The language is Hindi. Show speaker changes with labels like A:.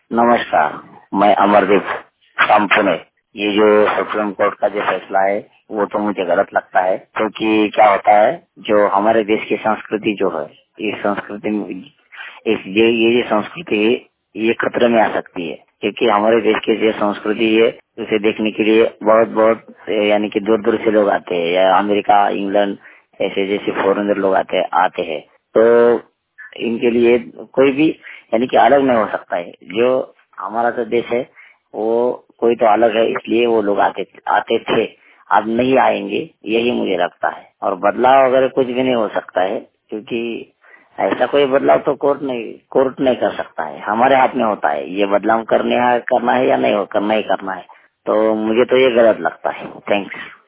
A: नमस्कार, मैं अमरदीप फ्रॉम पुणे। ये जो सुप्रीम कोर्ट का जो फैसला है वो तो मुझे गलत लगता है, क्योंकि क्या होता है जो हमारे देश की संस्कृति जो है, इस संस्कृति में ये जो संस्कृति है ये खतरे में आ सकती है, क्योंकि हमारे देश की जो संस्कृति है उसे देखने के लिए बहुत बहुत यानी कि दूर दूर से लोग आते हैं, या अमेरिका, इंग्लैंड ऐसे जैसे फॉरेनर लोग आते हैं। तो इनके लिए कोई भी यानी कि अलग नहीं हो सकता है। जो हमारा जो देश है वो कोई तो अलग है, इसलिए वो लोग आते थे, अब नहीं आएंगे, यही मुझे लगता है। और बदलाव वगैरह कुछ भी नहीं हो सकता है, क्योंकि ऐसा कोई बदलाव तो कोर्ट नहीं कर सकता है, हमारे हाथ में होता है ये बदलाव करना है या नहीं करना ही करना है। तो मुझे तो ये गलत लगता है। थैंक्स।